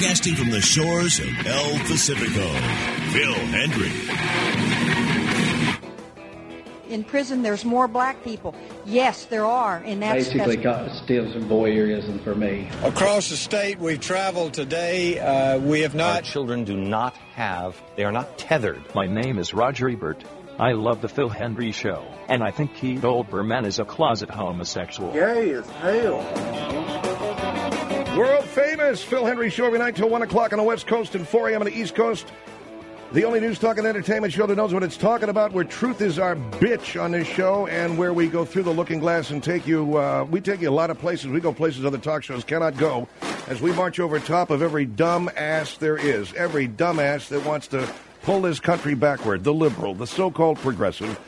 Broadcasting from the shores of El Pacifico, Phil Hendry. In prison, there's more black people. Yes, there are. And that's basically still some voyeurism for me. Across the state we've traveled today, we have not... Our children they are not tethered. My name is Roger Ebert. I love the Phil Hendry Show, and I think Keith Olbermann is a closet homosexual. Gay as hell. World famous Phil Hendry Show every night till 1 o'clock on the West Coast and 4 a.m. on the East Coast. The only news, talk, and entertainment show that knows what it's talking about, where truth is our bitch on this show, and where we go through the looking glass and take you a lot of places. We go places other talk shows cannot go, as we march over top of every dumb ass there is, every dumbass that wants to pull this country backward, the liberal, the so-called progressive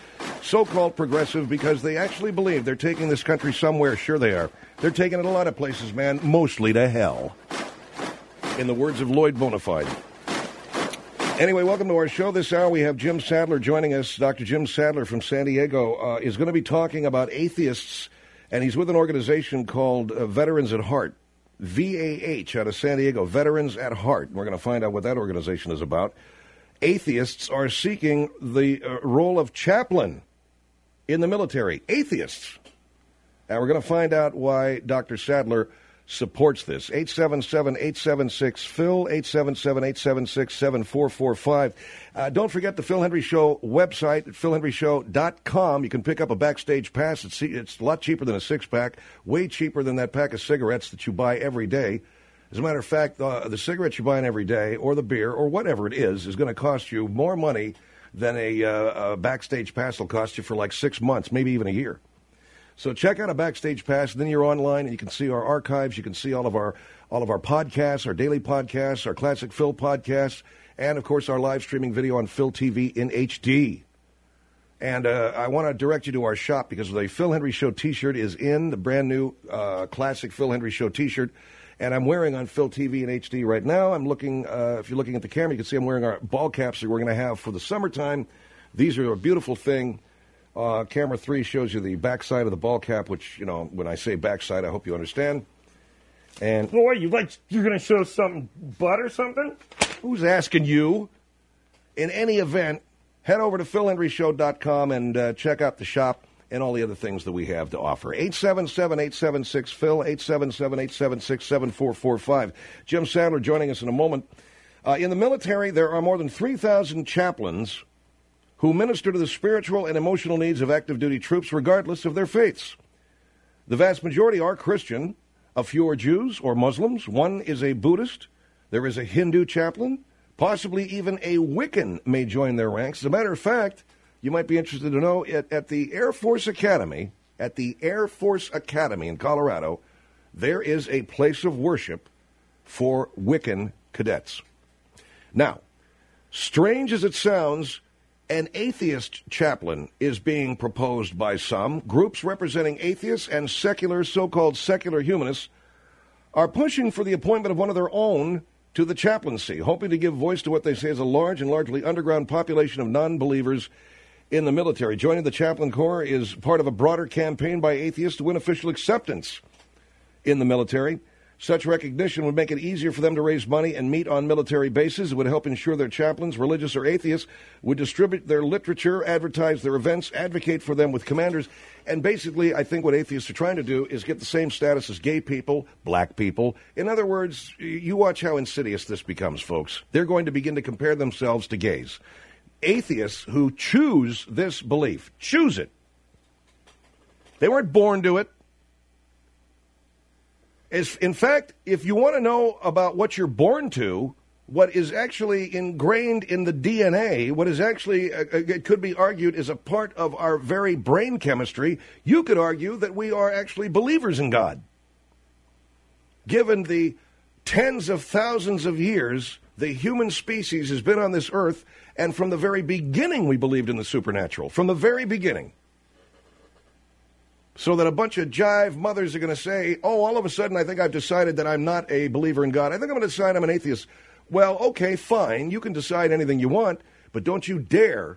because they actually believe they're taking this country somewhere. Sure they are. They're taking it a lot of places, man, mostly to hell, in the words of Lloyd Bonafide. Anyway, welcome to our show. This hour we have Jim Sadler joining us. Dr. Jim Sadler from San Diego is going to be talking about atheists, and he's with an organization called Veterans at Heart, VAH, out of San Diego, Veterans at Heart. We're going to find out what that organization is about. Atheists are seeking the role of chaplain in the military. Atheists. And we're going to find out why Dr. Sadler supports this. 877-876-PHIL, 877-876-7445. Don't forget the Phil Hendry Show website at philhendryshow.com. You can pick up a backstage pass. It's a lot cheaper than a six-pack, way cheaper than that pack of cigarettes that you buy every day. As a matter of fact, the cigarettes you're buying every day, or the beer, or whatever it is going to cost you more money than a backstage pass will cost you for like 6 months, maybe even a year. So check out a backstage pass, and then you're online, and you can see our archives. You can see all of our podcasts, our daily podcasts, our Classic Phil podcasts, and, of course, our live streaming video on Phil TV in HD. And I want to direct you to our shop, because the Phil Hendry Show T-shirt is in, the brand-new Classic Phil Hendry Show T-shirt. And I'm wearing on Phil TV in HD right now. I'm looking, if you're looking at the camera, you can see I'm wearing our ball caps that we're going to have for the summertime. These are a beautiful thing. Camera 3 shows you the backside of the ball cap, which, when I say backside, I hope you understand. And boy, you're going to show something butt or something? Who's asking you? In any event, head over to philhendryshow.com and check out the shop and all the other things that we have to offer. 877-876-PHIL, 877-876-7445. Jim Sadler joining us in a moment. In the military, there are more than 3,000 chaplains who minister to the spiritual and emotional needs of active duty troops regardless of their faiths. The vast majority are Christian. A few are Jews or Muslims. One is a Buddhist. There is a Hindu chaplain. Possibly even a Wiccan may join their ranks. As a matter of fact, you might be interested to know, at the Air Force Academy, in Colorado, there is a place of worship for Wiccan cadets. Now, strange as it sounds, an atheist chaplain is being proposed by some. Groups representing atheists and so-called secular humanists are pushing for the appointment of one of their own to the chaplaincy, hoping to give voice to what they say is a large and largely underground population of non-believers in the military. Joining the Chaplain Corps is part of a broader campaign by atheists to win official acceptance in the military. Such recognition would make it easier for them to raise money and meet on military bases. It would help ensure their chaplains, religious or atheists, would distribute their literature, advertise their events, advocate for them with commanders. And basically, I think what atheists are trying to do is get the same status as gay people, black people. In other words, you watch how insidious this becomes, folks. They're going to begin to compare themselves to gays. Atheists who choose this belief, choose it. They weren't born to it. In fact, if you want to know about what you're born to, what is actually ingrained in the DNA, what is actually, it could be argued, is a part of our very brain chemistry, you could argue that we are actually believers in God. Given the tens of thousands of years the human species has been on this earth, and from the very beginning we believed in the supernatural, from the very beginning. So that a bunch of jive mothers are going to say, oh, all of a sudden I think I've decided that I'm not a believer in God. I think I'm going to decide I'm an atheist. Well, okay, fine. You can decide anything you want, but don't you dare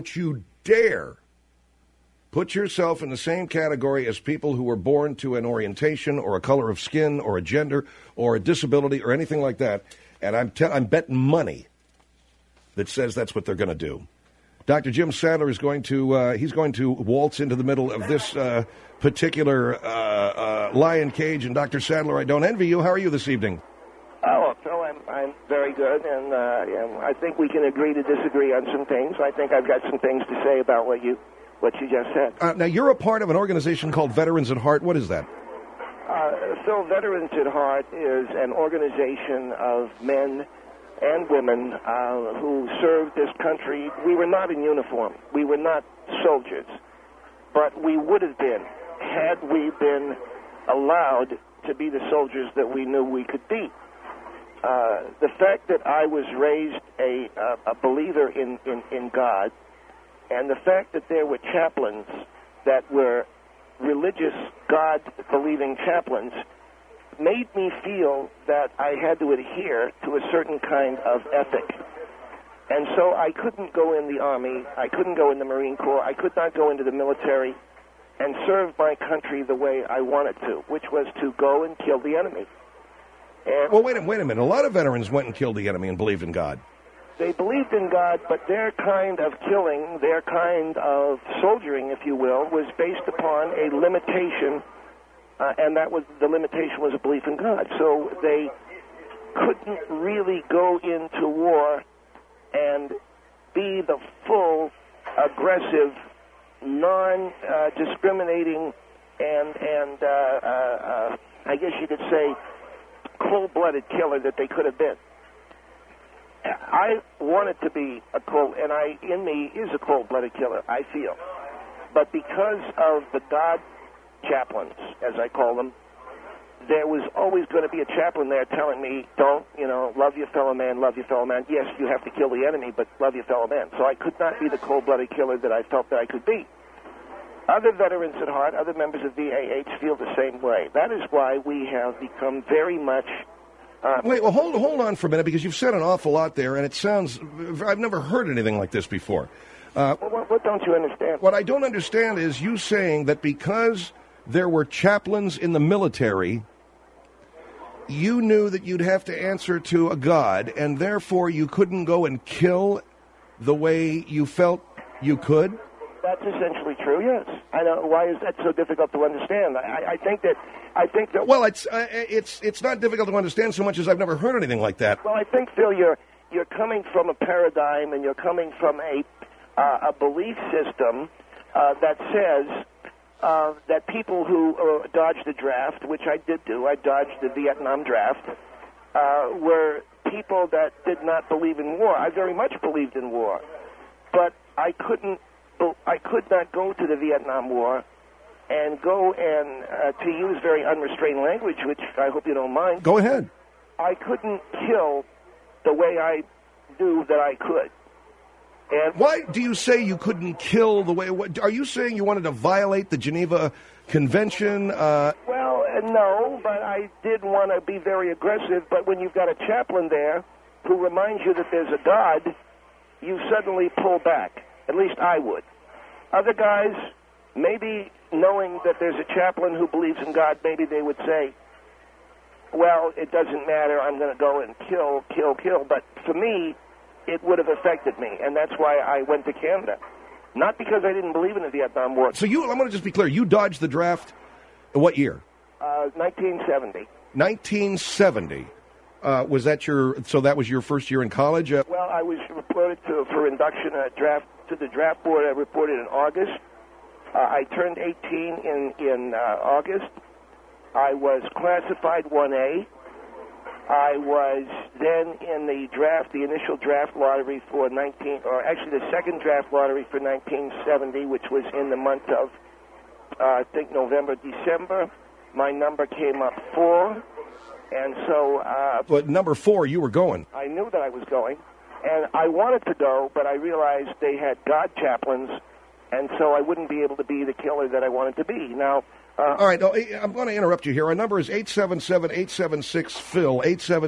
put yourself in the same category as people who were born to an orientation or a color of skin or a gender or a disability or anything like that And I'm betting money that says that's what they're going to do. Dr. Jim Sadler is going to waltz into the middle of this particular lion cage. And Dr. Sadler, I don't envy you. How are you this evening? Oh, Phil, I'm very good, and I think we can agree to disagree on some things. I think I've got some things to say about what you just said. Now, you're a part of an organization called Veterans at Heart. What is that? Phil, Veterans at Heart is an organization of men and women who served this country. We were not in uniform. We were not soldiers, but we would have been had we been allowed to be the soldiers that we knew we could be. The fact that I was raised a believer in God, and the fact that there were chaplains that were religious, God-believing chaplains, made me feel that I had to adhere to a certain kind of ethic. And so I couldn't go in the Army, I couldn't go in the Marine Corps, I could not go into the military and serve my country the way I wanted to, which was to go and kill the enemy. And well, wait a minute. A lot of veterans went and killed the enemy and believed in God. They believed in God, but their kind of killing, their kind of soldiering, if you will, was based upon a limitation, and the limitation was a belief in God. So they couldn't really go into war and be the full, aggressive, non-discriminating, and I guess you could say cold-blooded killer that they could have been. I wanted to be in me is a cold-blooded killer, I feel. But because of the God chaplains, as I call them, there was always going to be a chaplain there telling me, love your fellow man, love your fellow man. Yes, you have to kill the enemy, but love your fellow man. So I could not be the cold-blooded killer that I felt that I could be. Other Veterans at Heart, other members of VAH feel the same way. That is why we have become very much... Wait, well, hold on for a minute, because you've said an awful lot there, and it sounds... I've never heard anything like this before. What don't you understand? What I don't understand is you saying that because there were chaplains in the military, you knew that you'd have to answer to a God, and therefore you couldn't go and kill the way you felt you could? That's essentially true, yes. I know. Why is that so difficult to understand? I think that. Well, it's not difficult to understand so much as I've never heard anything like that. Well, I think, Phil, you're coming from a paradigm, and you're coming from a belief system that says that people who dodged the draft, which I did do, I dodged the Vietnam draft, were people that did not believe in war. I very much believed in war, but I could not go to the Vietnam War and go and, to use very unrestrained language, which I hope you don't mind. Go ahead. I couldn't kill the way I knew that I could. And why do you say you couldn't kill the way... Are you saying you wanted to violate the Geneva Convention? Well, no, but I did want to be very aggressive. But when you've got a chaplain there who reminds you that there's a God, you suddenly pull back. At least I would. Other guys, maybe knowing that there's a chaplain who believes in God, maybe they would say, well, it doesn't matter, I'm going to go and kill. But for me, it would have affected me, and that's why I went to Canada. Not because I didn't believe in the Vietnam War. So I'm going to just be clear, you dodged the draft what year? 1970. 1970. Was that so that was your first year in college? Well, I was reported for induction to the draft board. I reported in August. I turned 18 in August. I was classified 1A. I was then in the initial draft lottery for the second draft lottery for 1970, which was in the month of, I think, November, December. My number came up 4. And so... but number 4, you were going. I knew that I was going, and I wanted to go, but I realized they had God chaplains, and so I wouldn't be able to be the killer that I wanted to be. Now... all right, I'm going to interrupt you here. Our number is 877-876-PHIL,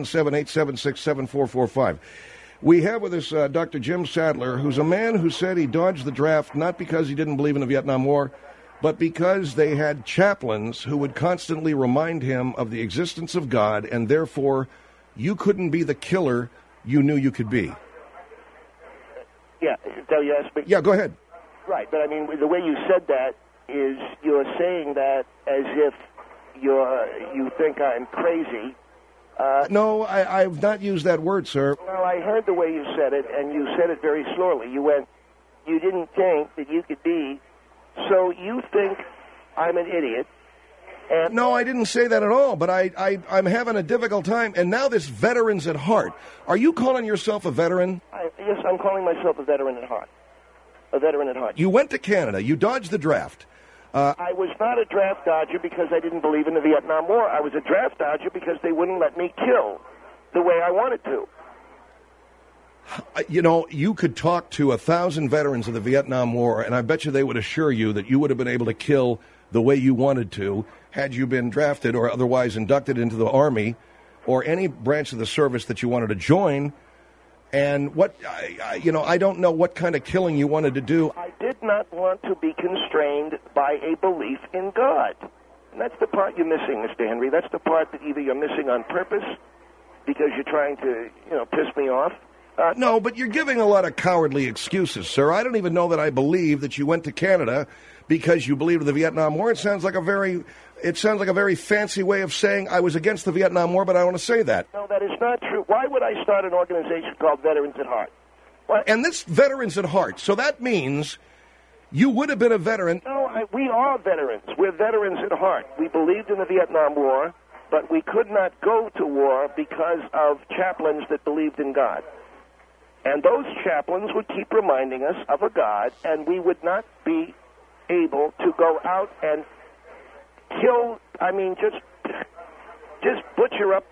877-876-7445. We have with us Dr. Jim Sadler, who's a man who said he dodged the draft not because he didn't believe in the Vietnam War, but because they had chaplains who would constantly remind him of the existence of God, and therefore you couldn't be the killer you knew you could be. Yeah, so you asked me. Yeah, go ahead. Right, but I mean, the way you said that is you're saying that as if you think I'm crazy. No, I've not used that word, sir. Well, I heard the way you said it, and you said it very slowly. You went, you didn't think that you could be, so you think I'm an idiot. And no, I didn't say that at all, but I'm having a difficult time. And now this Veterans at Heart. Are you calling yourself a veteran? Yes, I'm calling myself a veteran at heart. A veteran at heart. You went to Canada. You dodged the draft. I was not a draft dodger because I didn't believe in the Vietnam War. I was a draft dodger because they wouldn't let me kill the way I wanted to. You know, you could talk to 1,000 veterans of the Vietnam War, and I bet you they would assure you that you would have been able to kill the way you wanted to had you been drafted or otherwise inducted into the Army or any branch of the service that you wanted to join. And I don't know what kind of killing you wanted to do. I did not want to be constrained by a belief in God. And that's the part you're missing, Mr. Henry. That's the part that either you're missing on purpose because you're trying to, piss me off. No, but you're giving a lot of cowardly excuses, sir. I don't even know that I believe that you went to Canada because you believed in the Vietnam War. It sounds like a very fancy way of saying I was against the Vietnam War, but I don't want to say that. No, that is not true. Why would I start an organization called Veterans at Heart? What? And this Veterans at Heart, so that means you would have been a veteran. No, we are veterans. We're veterans at heart. We believed in the Vietnam War, but we could not go to war because of chaplains that believed in God. And those chaplains would keep reminding us of a God, and we would not be able to go out and kill, just butcher up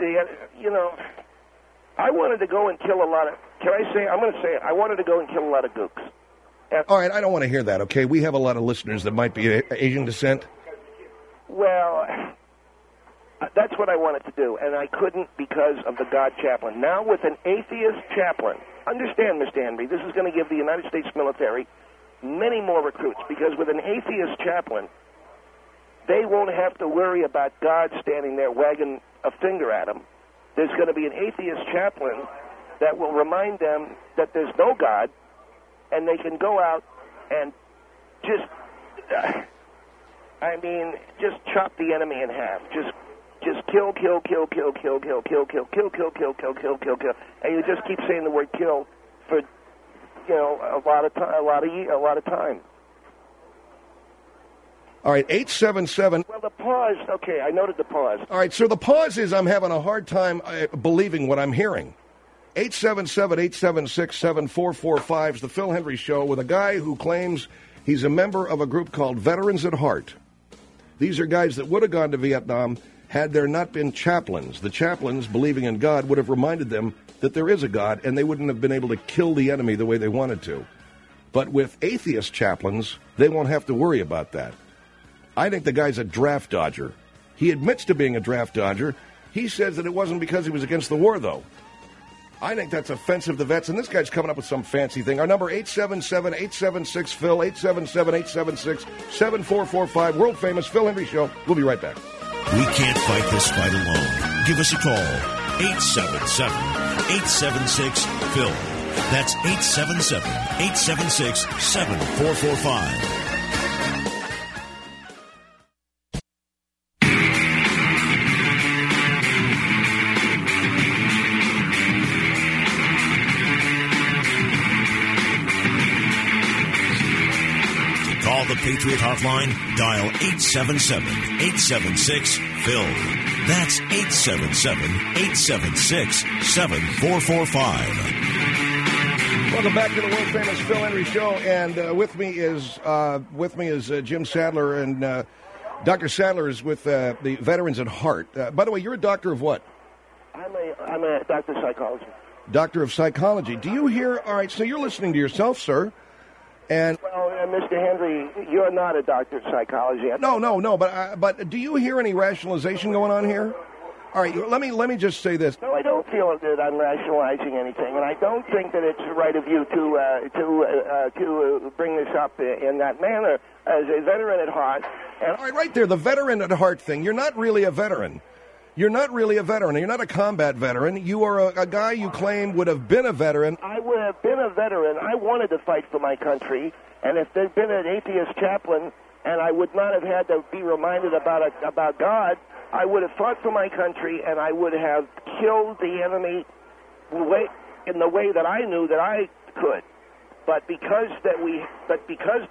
I wanted to go and kill a lot of, I'm going to say it, I wanted to go and kill a lot of gooks. All right, I don't want to hear that, okay? We have a lot of listeners that might be Asian descent. Well, that's what I wanted to do, and I couldn't because of the God chaplain. Now with an atheist chaplain, understand, Mr. Henry, this is going to give the United States military many more recruits, because with an atheist chaplain, they won't have to worry about God standing there wagging a finger at them. There's going to be an atheist chaplain that will remind them that there's no God, and they can go out and just chop the enemy in half. Just kill, and you just keep saying the word kill for a lot of time. All right, 877. Well, the pause. Okay, I noted the pause. All right, so the pause is I'm having a hard time believing what I'm hearing. 877-876-7445 is the Phil Hendry Show with a guy who claims he's a member of a group called Veterans at Heart. These are guys that would have gone to Vietnam had there not been chaplains. The chaplains, believing in God, would have reminded them that there is a God, and they wouldn't have been able to kill the enemy the way they wanted to. But with atheist chaplains, they won't have to worry about that. I think the guy's a draft dodger. He admits to being a draft dodger. He says that it wasn't because he was against the war, though. I think that's offensive to vets, and this guy's coming up with some fancy thing. Our number, 877-876-PHIL, 877-876-7445, world-famous Phil Hendry Show. We'll be right back. We can't fight this fight alone. Give us a call, 877-876-PHIL. That's 877-876-7445. Call the Patriot Hotline, dial 877-876-PHIL. That's 877-876-7445. Welcome back to the world-famous Phil Hendry Show, and with me is Jim Sadler, and Dr. Sadler is with the Veterans at Heart. By the way, you're a doctor of what? I'm a doctor of psychology. Doctor of psychology. Do you hear? All right, so you're listening to yourself, sir. And well, Mr. Henry, you're not a doctor of psychology. No. But do you hear any rationalization going on here? All right, let me just say this. No, I don't feel that I'm rationalizing anything, and I don't think that it's right of you to bring this up in that manner as a veteran at heart. And all right, right there, the veteran at heart thing. You're not really a veteran. You're not really a veteran. You're not a combat veteran. You are a guy you claim would have been a veteran. I would have been a veteran. I wanted to fight for my country, and if there'd been an atheist chaplain, and I would not have had to be reminded about God, I would have fought for my country, and I would have killed the enemy in the way that I knew that I could. But because of the way that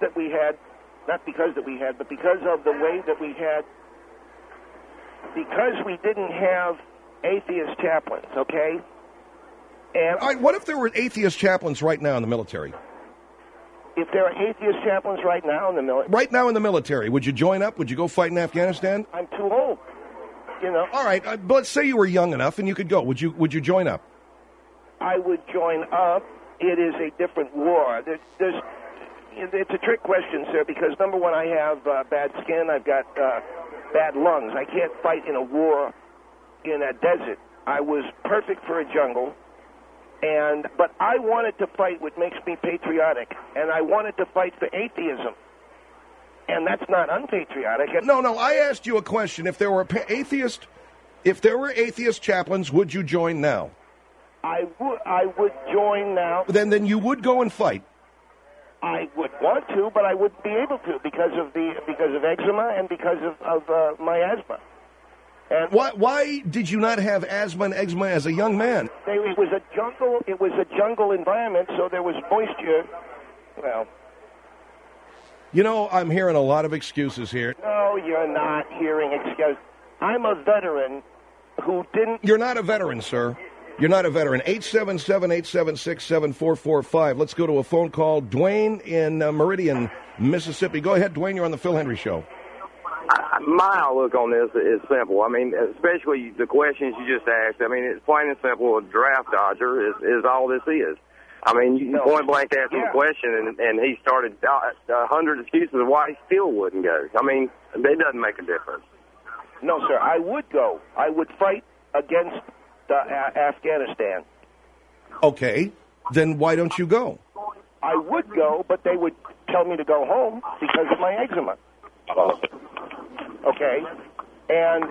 because we didn't have atheist chaplains, okay? And all right, what if there were atheist chaplains right now in the military? If there are atheist chaplains right now in the military... Right now in the military, would you join up? Would you go fight in Afghanistan? I'm too old, you know. All right, but let's say you were young enough and you could go. Would you join up? I would join up. It is a different war. It's a trick question, sir, because, number one, I have bad skin. I've got bad lungs. I can't fight in a war in a desert. I was perfect for a jungle, but I wanted to fight what makes me patriotic, and I wanted to fight for atheism, and that's not unpatriotic. No, I asked you a question. If there were atheist chaplains, would you join now? I would join now. Then you would go and fight. I would want to, but I wouldn't be able to because of eczema and because of my asthma. And why did you not have asthma and eczema as a young man? It was a jungle. It was a jungle environment, so there was moisture. Well, you know, I'm hearing a lot of excuses here. No, you're not hearing excuses. I'm a veteran who didn't. You're not a veteran, sir. You're not a veteran. 877-876-7445. Let's go to a phone call. Dwayne in Meridian, Mississippi. Go ahead, Dwayne. You're on the Phil Henry Show. My outlook on this is simple. I mean, especially the questions you just asked. I mean, it's plain and simple. A draft dodger is all this is. I mean, you point blank asked him a question, and he started 100 excuses of why he still wouldn't go. I mean, it doesn't make a difference. No, sir. I would go. I would fight against Afghanistan. Okay, then why don't you go? I would go, but they would tell me to go home because of my eczema. Okay, and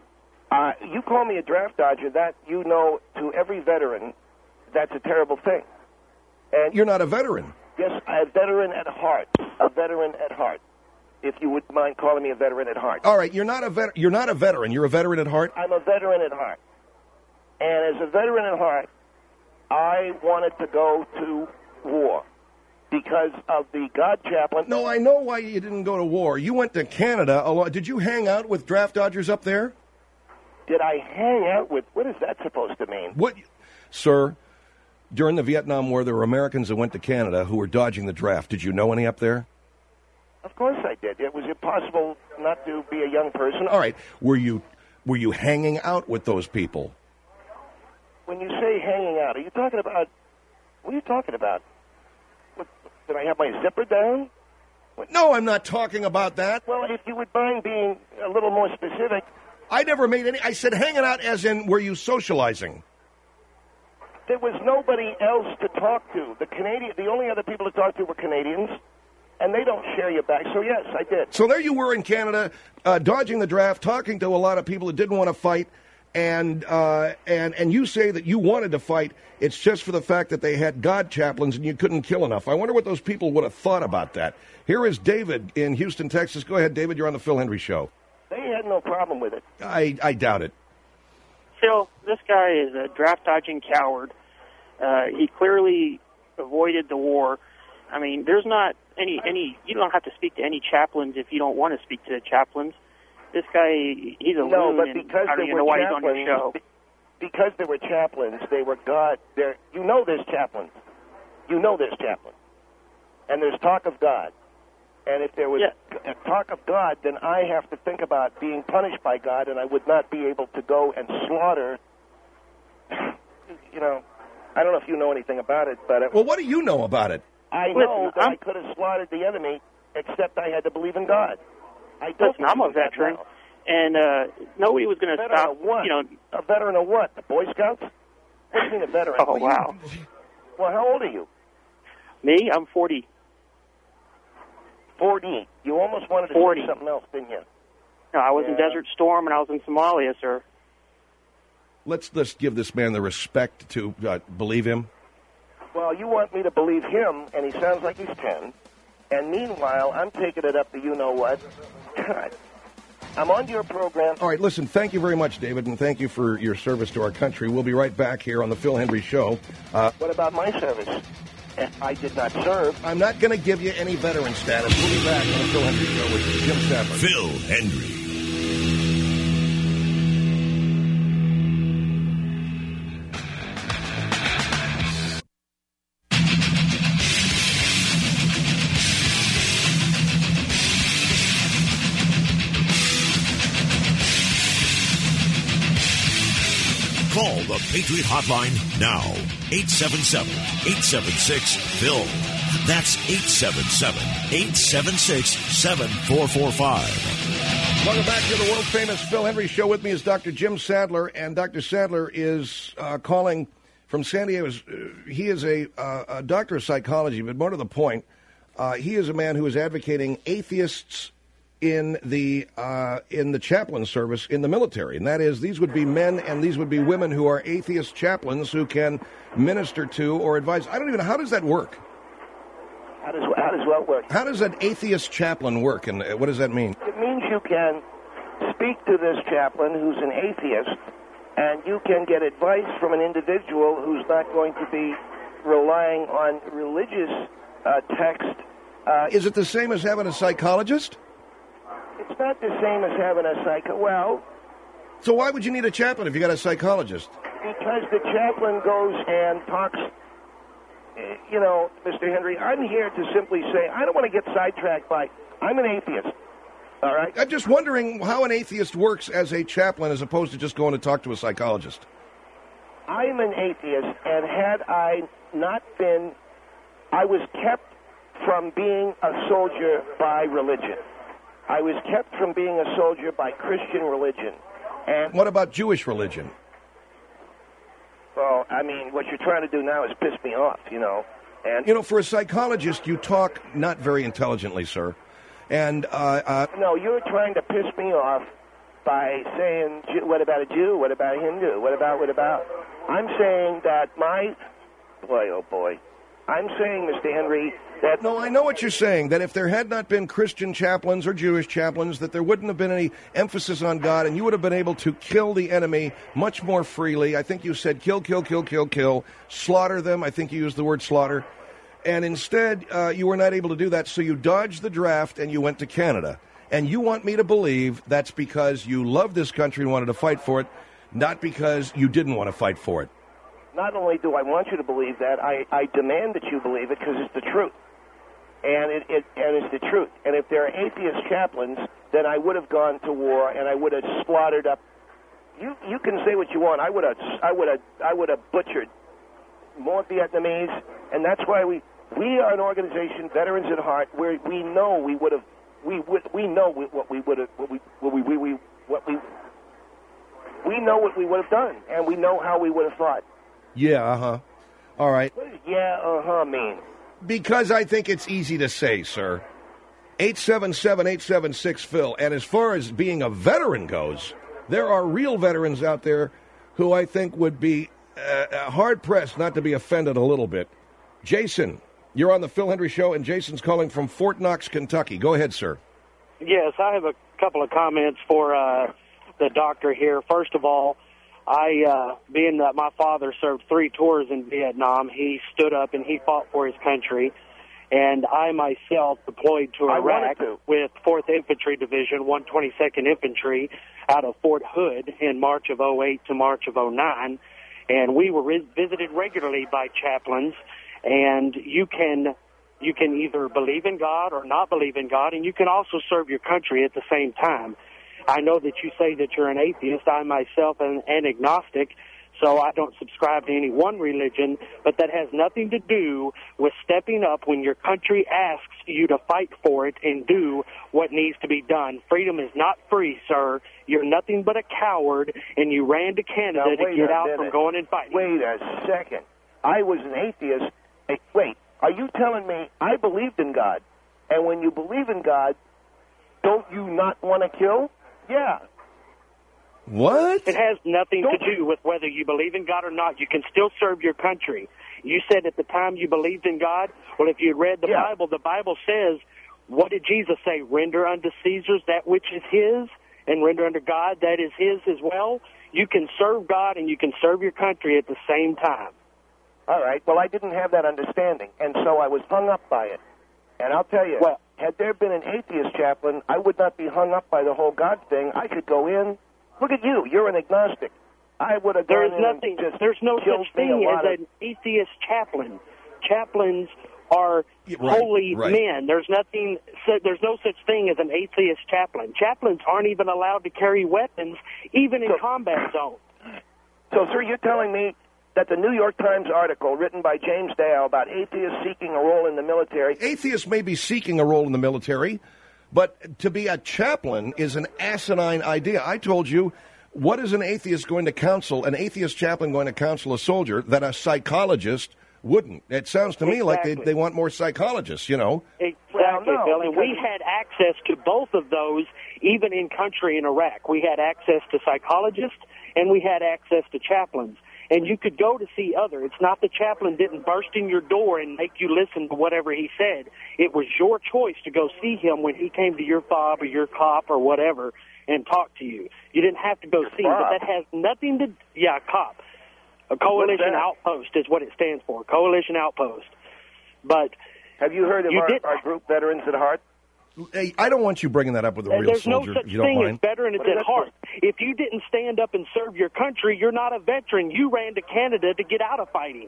you call me a draft dodger. That, you know, to every veteran, that's a terrible thing. And you're not a veteran. Yes, a veteran at heart. A veteran at heart. If you would mind calling me a veteran at heart. All right, you're not a veteran. You're not a veteran. You're a veteran at heart. I'm a veteran at heart. And as a veteran at heart, I wanted to go to war because of the God chaplain. No, I know why you didn't go to war. You went to Canada. Did you hang out with draft dodgers up there? Did I hang out with? What is that supposed to mean? What, sir? During the Vietnam War, there were Americans that went to Canada who were dodging the draft. Did you know any up there? Of course I did. It was impossible not to be a young person. All right. Were you hanging out with those people? When you say hanging out, are you talking about? What are you talking about? What, did I have my zipper down? What? No, I'm not talking about that. Well, if you would mind being a little more specific. I never made any. I said hanging out as in were you socializing? There was nobody else to talk to. The only other people to talk to were Canadians, and they don't share your back. So yes, I did. So there you were in Canada, dodging the draft, talking to a lot of people that didn't want to fight. And you say that you wanted to fight. It's just for the fact that they had God chaplains and you couldn't kill enough. I wonder what those people would have thought about that. Here is David in Houston, Texas. Go ahead, David. You're on the Phil Henry Show. They had no problem with it. I doubt it. Phil, this guy is a draft-dodging coward. He clearly avoided the war. I mean, there's not any. You don't have to speak to any chaplains if you don't want to speak to the chaplains. This guy, he's a loon, but because I don't even know why he's on your show. Because there were chaplains, they were God. There's chaplains. There's chaplains. And there's talk of God. And if there was a talk of God, then I have to think about being punished by God, and I would not be able to go and slaughter. You know, I don't know if you know anything about it, but... Well, what do you know about it? I know that I could have slaughtered the enemy, except I had to believe in God. Listen, I'm a veteran, and nobody was going to stop. What? You know, a veteran of what? The Boy Scouts? What do you mean a veteran? Oh, wow. Well, how old are you? Me? I'm 40. 40. You almost wanted to 40. say something else, didn't you? No, I was in Desert Storm, and I was in Somalia, sir. let's give this man the respect to believe him. Well, you want me to believe him, and he sounds like he's 10. And meanwhile, I'm taking it up to you-know-what. God. I'm on your program. All right, listen, thank you very much, David, and thank you for your service to our country. We'll be right back here on the Phil Hendry Show. What about my service? I did not serve. I'm not going to give you any veteran status. We'll be back on the Phil Hendry Show with Jim Sadler. Phil Hendry. Call the Patriot Hotline now. 877-876-PHIL. That's 877-876-7445. Welcome back to the world-famous Phil Hendry Show. With me is Dr. Jim Sadler, and Dr. Sadler is calling from San Diego. He is a doctor of psychology, but more to the point, he is a man who is advocating atheists in the chaplain service in the military, and that is, these would be men and these would be women who are atheist chaplains who can minister to or advise. I don't even know, how does that work? How does what work? How does an atheist chaplain work, and what does that mean? It means you can speak to this chaplain who's an atheist, and you can get advice from an individual who's not going to be relying on religious text. Is it the same as having a psychologist? It's not the same as having a Well, so why would you need a chaplain if you got a psychologist? Because the chaplain goes and talks. You know, Mr. Hendry, I'm here to simply say I don't want to get sidetracked by I'm an atheist. All right? I'm just wondering how an atheist works as a chaplain as opposed to just going to talk to a psychologist. I'm an atheist, and had I not been, I was kept from being a soldier by religion. I was kept from being a soldier by Christian religion. And what about Jewish religion? Well, I mean, what you're trying to do now is piss me off, you know. And for a psychologist, you talk not very intelligently, sir. And no, you're trying to piss me off by saying, what about a Jew? What about a Hindu? What about? I'm saying that oh boy. I'm saying, Mr. Henry, that... No, I know what you're saying, that if there had not been Christian chaplains or Jewish chaplains, that there wouldn't have been any emphasis on God, and you would have been able to kill the enemy much more freely. I think you said kill, slaughter them. I think you used the word slaughter. And instead, you were not able to do that, so you dodged the draft and you went to Canada. And you want me to believe that's because you love this country and wanted to fight for it, not because you didn't want to fight for it. Not only do I want you to believe that, I demand that you believe it because it's the truth. And it's the truth. And if there are atheist chaplains, then I would have gone to war and I would have slaughtered up. You can say what you want. I would have butchered more Vietnamese, and that's why we are an organization, Veterans at Heart, where we know we know what we know what we would have done, and we know how we would have fought. Yeah, All right. What does mean? Because I think it's easy to say, sir. 877-876-PHIL. And as far as being a veteran goes, there are real veterans out there who I think would be hard-pressed not to be offended a little bit. Jason, you're on the Phil Hendry Show, and Jason's calling from Fort Knox, Kentucky. Go ahead, sir. Yes, I have a couple of comments for the doctor here. First of all, being that my father served 3 tours in Vietnam, he stood up and he fought for his country. And I myself deployed to Iraq with 4th Infantry Division, 122nd Infantry, out of Fort Hood in March of 08 to March of 09. And we were visited regularly by chaplains. And you can either believe in God or not believe in God, and you can also serve your country at the same time. I know that you say that you're an atheist. I myself am an agnostic, so I don't subscribe to any one religion, but that has nothing to do with stepping up when your country asks you to fight for it and do what needs to be done. Freedom is not free, sir. You're nothing but a coward, and you ran to Canada to get out from going and fighting. Wait a second. I was an atheist. Wait, are you telling me I believed in God? And when you believe in God, don't you not want to kill? Yeah. What? It has nothing to do with whether you believe in God or not. You can still serve your country. You said at the time you believed in God. Well, if you read the Bible says, what did Jesus say? Render unto Caesar that which is his, and render unto God that is his as well. You can serve God and you can serve your country at the same time. All right. Well, I didn't have that understanding, and so I was hung up by it. And I'll tell you, had there been an atheist chaplain, I would not be hung up by the whole God thing. I could go in. Look at you. You're an agnostic. I would have gone in and just There's no killed such thing as an atheist chaplain. Chaplains are holy men. There's no such thing as an atheist chaplain. Chaplains aren't even allowed to carry weapons, even in combat zones. So, sir, you're telling me that the New York Times article written by James Dale about atheists seeking a role in the military... Atheists may be seeking a role in the military, but to be a chaplain is an asinine idea. I told you, what is an atheist going to counsel, an atheist chaplain going to counsel a soldier that a psychologist wouldn't? It sounds to me like they want more psychologists, you know. Exactly, Bill. And we had access to both of those, even in country in Iraq. We had access to psychologists, and we had access to chaplains. And you could go to see others. It's not the chaplain didn't burst in your door and make you listen to whatever he said. It was your choice to go see him when he came to your fob or your cop or whatever and talk to you. You didn't have to go see him, but that has nothing to... Yeah, cop. A coalition outpost is what it stands for, coalition outpost. But... Have you heard of our group, Veterans at Heart? Hey, I don't want you bringing that up with a real soldier, if you don't mind. There's no such thing as Veterans at Heart. If you didn't stand up and serve your country, you're not a veteran. You ran to Canada to get out of fighting.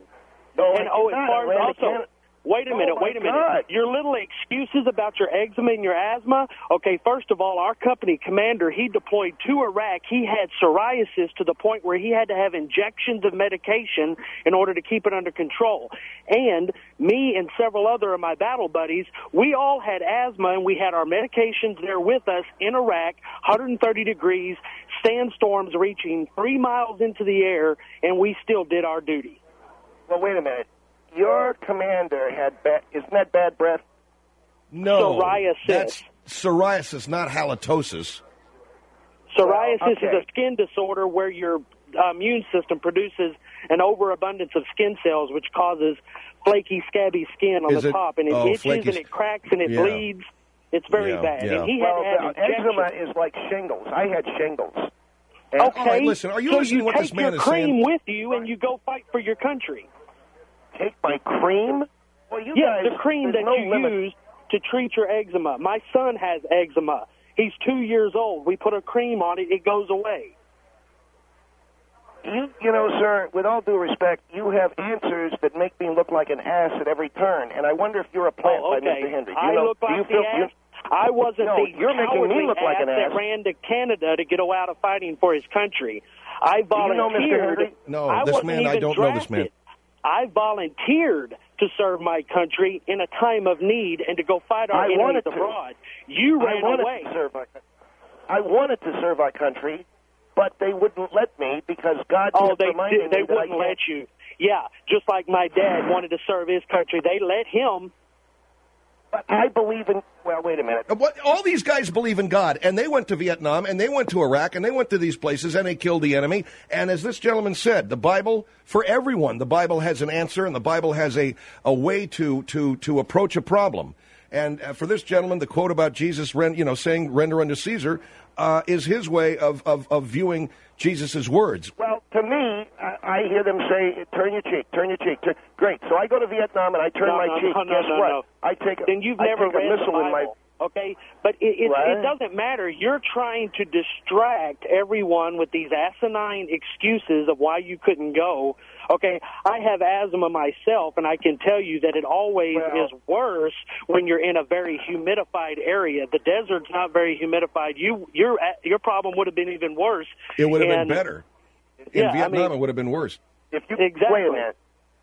Wait a minute. Your little excuses about your eczema and your asthma. Okay, first of all, our company commander, he deployed to Iraq. He had psoriasis to the point where he had to have injections of medication in order to keep it under control. And me and several other of my battle buddies, we all had asthma, and we had our medications there with us in Iraq, 130 degrees, sandstorms reaching 3 miles into the air, and we still did our duty. Well, wait a minute. Your commander had isn't that bad breath? No. Psoriasis. That's psoriasis, not halitosis. Psoriasis is a skin disorder where your immune system produces an overabundance of skin cells, which causes flaky, scabby skin on the top, and it itches and it cracks and it bleeds. It's very bad. Yeah. And he had eczema is like shingles. I had shingles. And okay, listen, are you listening to what this man is saying? So you take your cream with you and you go fight for your country. Take my cream? Well, yes, the cream that you use to treat your eczema. My son has eczema. He's 2 years old. We put a cream on it. It goes away. You know, sir, with all due respect, you have answers that make me look like an ass at every turn, and I wonder if you're a plant by Mr. Hendry. I look like the ass? I wasn't the cowardly ass that ran to Canada to get out of fighting for his country. I volunteered. Do you know Mr. Hendry? No, this man, I don't know this man. I volunteered to serve my country in a time of need and to go fight our enemies abroad. You ran away. I wanted to serve our country, but they wouldn't let me because God reminded me they wouldn't let you. Yeah, just like my dad wanted to serve his country. They let him. But I believe in... Well, wait a minute. All these guys believe in God, and they went to Vietnam, and they went to Iraq, and they went to these places, and they killed the enemy. And as this gentleman said, the Bible, for everyone, the Bible has an answer, and the Bible has a way to approach a problem. And for this gentleman, the quote about Jesus, saying, render unto Caesar, is his way of viewing Jesus' words. Well, to me, I hear them say, turn your cheek, turn your cheek. Great. So I go to Vietnam and I turn my cheek. Guess what? I take then you've never read the Bible. In my... Okay, but it doesn't matter. You're trying to distract everyone with these asinine excuses of why you couldn't go. Okay, I have asthma myself, and I can tell you that it always is worse when you're in a very humidified area. The desert's not very humidified. Your problem would have been even worse. It would have been better. In Vietnam, it would have been worse. Exactly. Wait a minute.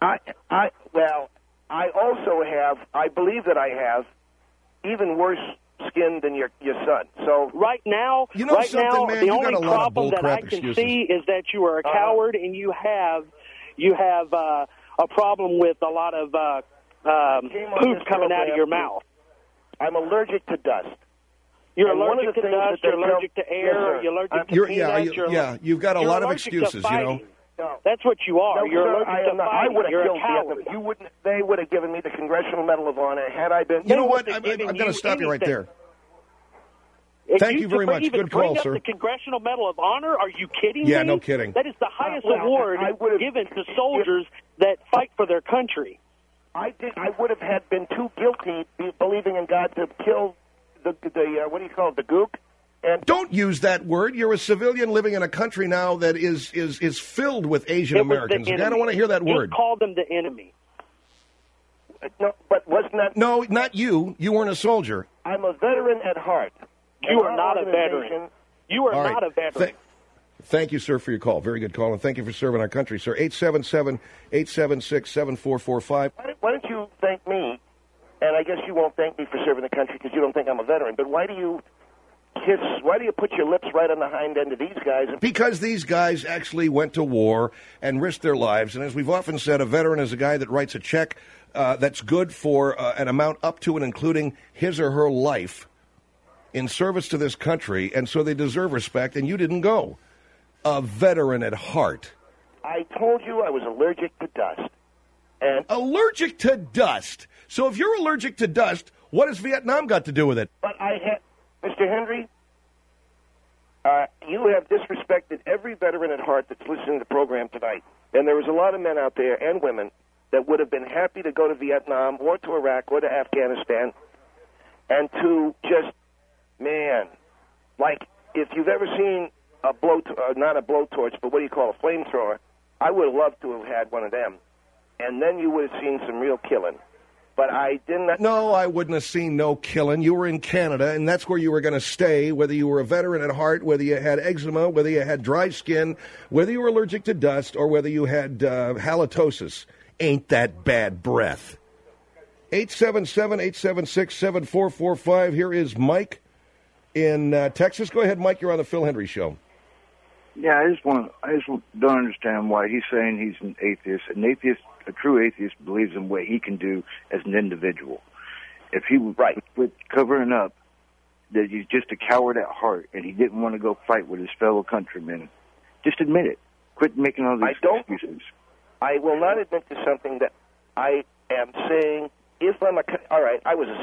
I also have, I believe that I have, even worse skin than your son. So right now, man, the only problem that I can see is that you are a coward and you have a problem with a lot of poop coming out of your mouth. I'm allergic to dust. You're And one of allergic the to things dust, that you're they allergic to air, Yes, sir. you're allergic to peanuts, you've got a you're lot of allergic to excuses, you know. fighting. That's what you are. No, You're sir, allergic I to am not. I fighting. would have You're killed a coward. Vietnam. You wouldn't. They would have given me the Congressional Medal of Honor had I been. You know what? wouldn't I'm have given going to you stop you right anything. there. Thank you very much. Even Good call, bring up sir. the Congressional Medal of Honor? Are you kidding Yeah, me? no kidding. That is the highest Well, award I would've- given to soldiers that fight for their country. I would have had been too guilty believing in God to kill the what do you call it, the gook. And Don't use that word. You're a civilian living in a country now that is filled with Asian Americans. I don't want to hear that word. Just call them the enemy. No, but wasn't that? No, not you. You weren't a soldier. I'm a veteran at heart. You And are our not a organization- veteran. You are All right. not a veteran. Thank you, sir, for your call. Very good call, and thank you for serving our country, sir. 877-876-7445. Why don't you thank me? And I guess you won't thank me for serving the country because you don't think I'm a veteran. But why do you put your lips right on the hind end of these guys? Because these guys actually went to war and risked their lives. And as we've often said, a veteran is a guy that writes a check that's good for an amount up to and including his or her life in service to this country. And so they deserve respect, and you didn't go. A veteran at heart. I told you I was allergic to dust. And allergic to dust? So if you're allergic to dust, what has Vietnam got to do with it? But I had, Mr. Henry, you have disrespected every veteran at heart that's listening to the program tonight. And there was a lot of men out there and women that would have been happy to go to Vietnam or to Iraq or to Afghanistan and to just, man, like if you've ever seen a not a blowtorch, but what do you call a flamethrower, I would have loved to have had one of them. And then you would have seen some real killing. But I didn't. No, I wouldn't have seen no killing. You were in Canada, and that's where you were going to stay, whether you were a veteran at heart, whether you had eczema, whether you had dry skin, whether you were allergic to dust, or whether you had halitosis. Ain't that bad breath. 877-876-7445. Here is Mike in Texas. Go ahead, Mike. You're on the Phil Hendry Show. Yeah, I just don't understand why he's saying he's an atheist. An atheist, a true atheist, believes in what he can do as an individual. If he would quit covering up that he's just a coward at heart and he didn't want to go fight with his fellow countrymen, just admit it. Quit making all these excuses. I will not admit to something that I am saying. If I'm all right, I was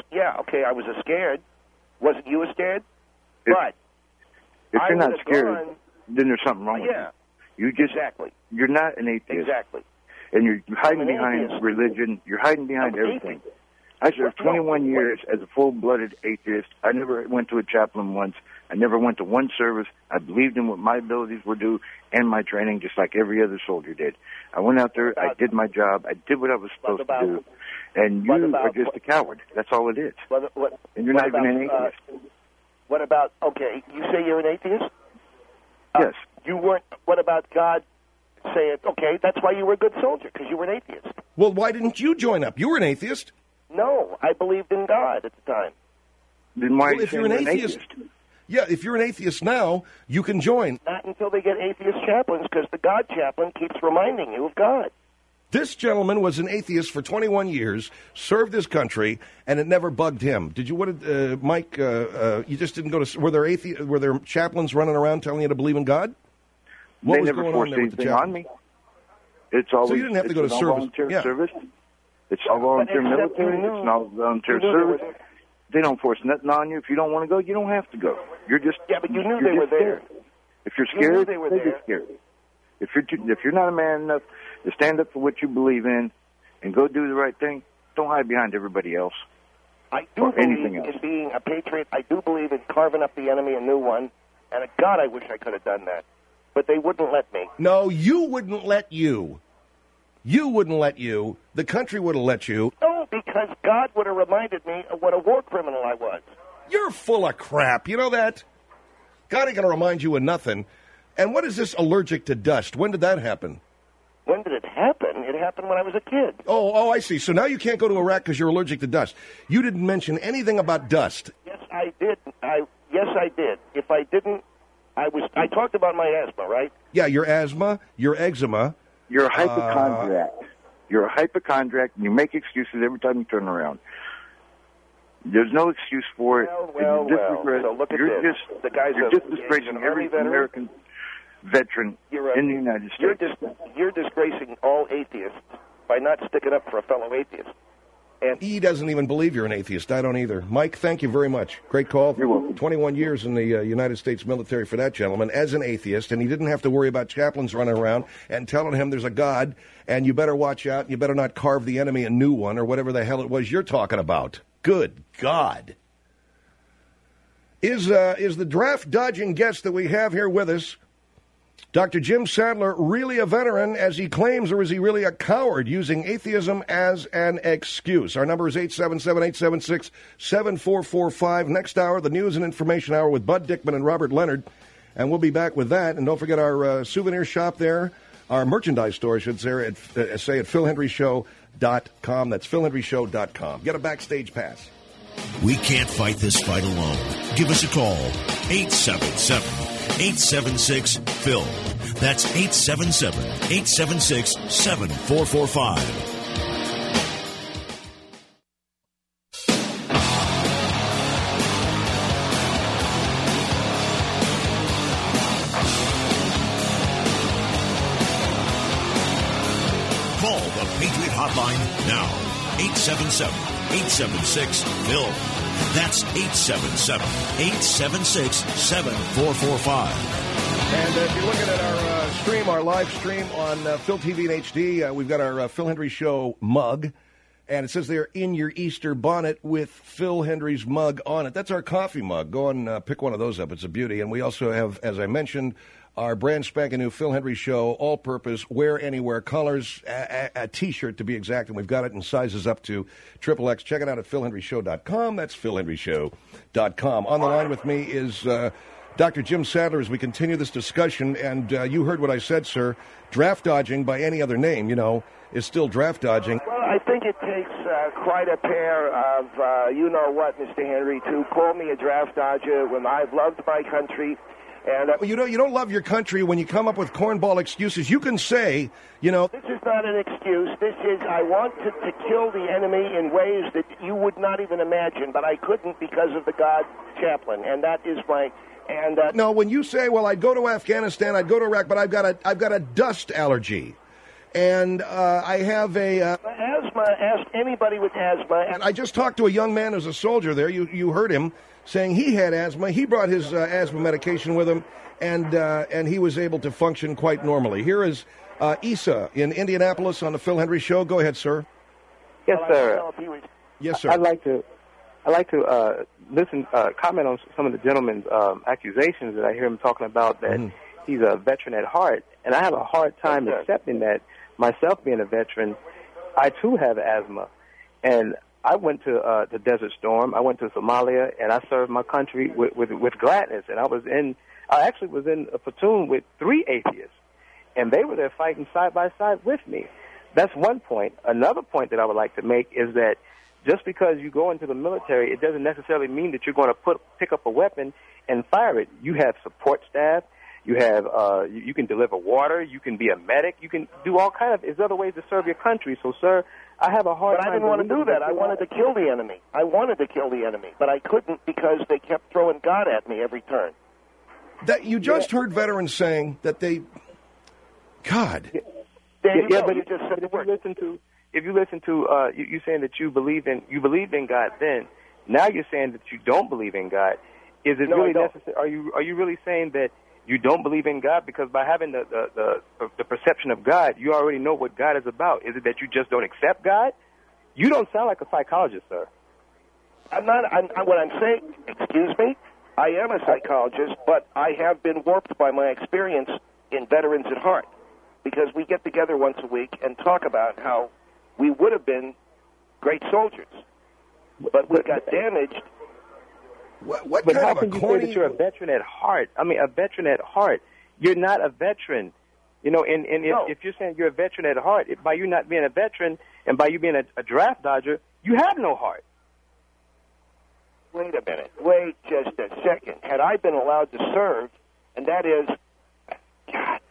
scared. Wasn't you scared? But if you're I not would have scared, gone, then there's something wrong with you. You just you're not an atheist. Exactly. And you're hiding I'm an behind atheist. religion. You're hiding behind I'm an everything. I served 21 years as a full-blooded atheist. I never went to a chaplain once. I never went to one service. I believed in what my abilities were due and my training, just like every other soldier did. I went out there. I did my job. I did what I was supposed to do. And you are just a coward. That's all it is. And you're not even an atheist. What about, okay, you say you're an atheist? Yes. You weren't, what about God saying, okay, that's why you were a good soldier, because you were an atheist. Well, why didn't you join up? You were an atheist. No, I believed in God at the time. Then why? Well, if you're an atheist, yeah, if you're an atheist now, you can join. Not until they get atheist chaplains, because the God chaplain keeps reminding you of God. This gentleman was an atheist for 21 years, served his country, and it never bugged him. Did you? What did Mike? You just didn't go to? Were there chaplains running around telling you to believe in God? What They was never going forced on there with the anything on me. It's always so you didn't have to go to service. Volunteer service. It's all volunteer military. It's all volunteer service. They don't force nothing on you. If you don't want to go, you don't have to go. You're just but you knew they were there. If you're You knew scared, they were they there. get scared. If you're not a man enough to stand up for what you believe in and go do the right thing, don't hide behind everybody else. I do or anything believe else. in being a patriot. I do believe in carving up the enemy a new one. And God, I wish I could have done that. But they wouldn't let me. No, you wouldn't let you. You wouldn't let you. The country would have let you. No, because God would have reminded me of what a war criminal I was. You're full of crap. You know that? God ain't going to remind you of nothing. And what is this allergic to dust? When did that happen? When did it happen? It happened when I was a kid. Oh, I see. So now you can't go to Iraq because you're allergic to dust. You didn't mention anything about dust. Yes, I did. Yes, I did. If I didn't, I talked about my asthma, right? Yeah, your asthma, your eczema. You're a hypochondriac. You're a hypochondriac, and you make excuses every time you turn around. There's no excuse for it. Well. So look at this. The guy's you're just disgracing every American veteran in the United States. You're disgracing all atheists by not sticking up for a fellow atheist. And he doesn't even believe you're an atheist. I don't either. Mike, thank you very much. Great call. You're welcome. 21 years in the United States military for that gentleman as an atheist, and he didn't have to worry about chaplains running around and telling him there's a God, and you better watch out, you better not carve the enemy a new one, or whatever the hell it was you're talking about. Good God. Is the draft-dodging guest that we have here with us, Dr. Jim Sadler, really a veteran, as he claims, or is he really a coward using atheism as an excuse? Our number is 877-876-7445. Next hour, the News and Information Hour with Bud Dickman and Robert Leonard. And we'll be back with that. And don't forget our souvenir shop there, our merchandise store, I should say, at philhendryshow.com. That's philhendryshow.com. Get a backstage pass. We can't fight this fight alone. Give us a call, 877-876-PHIL. That's 877-876-7445. Call the Patriot Hotline now, 877-876-PHIL. That's 877-876-7445. And if you're looking at our live stream on Phil TV and HD, we've got our Phil Hendry Show mug. And it says there, in your Easter bonnet with Phil Hendry's mug on it. That's our coffee mug. Go and pick one of those up. It's a beauty. And we also have, as I mentioned, our brand spanking new Phil Hendry Show, all-purpose, wear anywhere, colors, a T-shirt to be exact, and we've got it in sizes up to XXX. Check it out at philhendryshow.com. That's philhendryshow.com. On the line with me is Dr. Jim Sadler as we continue this discussion, and you heard what I said, sir. Draft dodging by any other name, is still draft dodging. Well, I think it takes quite a pair of you-know-what, Mr. Henry, to call me a draft dodger when I've loved my country. And you don't love your country when you come up with cornball excuses. You can say, This is not an excuse. This is, I wanted to kill the enemy in ways that you would not even imagine, but I couldn't because of the God chaplain, and that is my... No, when you say, well, I'd go to Afghanistan, I'd go to Iraq, but I've got a dust allergy, and I have asthma. Ask anybody with asthma. And I just talked to a young man who's a soldier there. You heard him saying he had asthma. He brought his asthma medication with him, and he was able to function quite normally. Here is Isa in Indianapolis on the Phil Hendry Show. Go ahead, sir. Yes, sir. Yes, sir. I'd like to comment on some of the gentleman's accusations that I hear him talking about, that he's a veteran at heart, and I have a hard time accepting that. Myself being a veteran, I too have asthma, and I went to the Desert Storm. I went to Somalia, and I served my country with gladness. And I actually was in a platoon with 3 atheists, and they were there fighting side by side with me. That's one point. Another point that I would like to make is that just because you go into the military, it doesn't necessarily mean that you're going to pick up a weapon and fire it. You have support staff. You have you can deliver water. You can be a medic. You can do all kind of. There's other ways to serve your country. So, sir, I have a hard time. But I didn't want to do that. I wanted to kill the enemy. But I couldn't because they kept throwing God at me every turn. That you just heard veterans saying that they, God. But if you listen to you saying that you believed in God, then now you're saying that you don't believe in God. Is it really necessary? Are you really saying that you don't believe in God because by having the perception of God, you already know what God is about? Is it that you just don't accept God? You don't sound like a psychologist, sir. I'm not. What I'm saying, excuse me, I am a psychologist, but I have been warped by my experience in Veterans at Heart, because we get together once a week and talk about how we would have been great soldiers, but we got damaged. But how can you say that you're a veteran at heart? I mean, a veteran at heart. You're not a veteran. If you're saying you're a veteran at heart, by you not being a veteran and by you being a draft dodger, you have no heart. Wait a minute. Wait just a second. Had I been allowed to serve, and that is, God,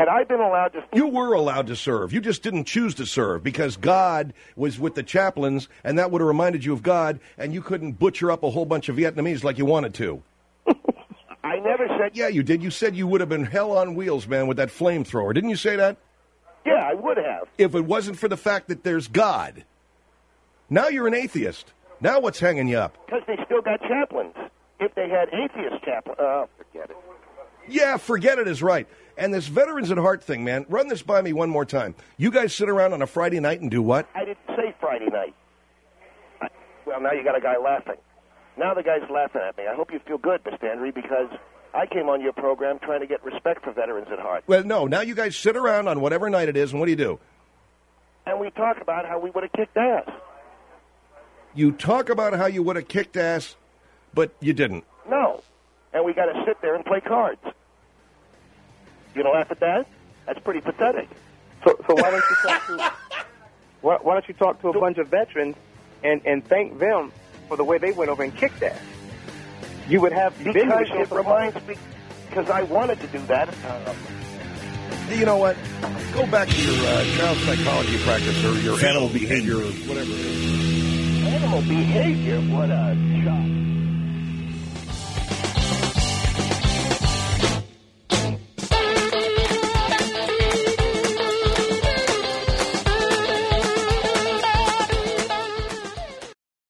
Had I been allowed to... You were allowed to serve. You just didn't choose to serve because God was with the chaplains, and that would have reminded you of God, and you couldn't butcher up a whole bunch of Vietnamese like you wanted to. I never said... Yeah, you did. You said you would have been hell on wheels, man, with that flamethrower. Didn't you say that? Yeah, I would have. If it wasn't for the fact that there's God. Now you're an atheist. Now what's hanging you up? Because they still got chaplains. If they had atheist chaplains... forget it. Yeah, forget it is right. And this Veterans at Heart thing, man, run this by me one more time. You guys sit around on a Friday night and do what? I didn't say Friday night. Well, now you got a guy laughing. Now the guy's laughing at me. I hope you feel good, Mr. Henry, because I came on your program trying to get respect for Veterans at Heart. Well, no, now you guys sit around on whatever night it is, and what do? And we talk about how we would have kicked ass. You talk about how you would have kicked ass, but you didn't. No. And we got to sit there and play cards. You gonna laugh at that? That's pretty pathetic. So why don't you talk to why don't you talk to a bunch of veterans and thank them for the way they went over and kicked ass? You would have because it reminds me. Because I wanted to do that. You know what? Go back to your child psychology practice or your animal behavior, behavior, whatever it is. Animal behavior? What a shock.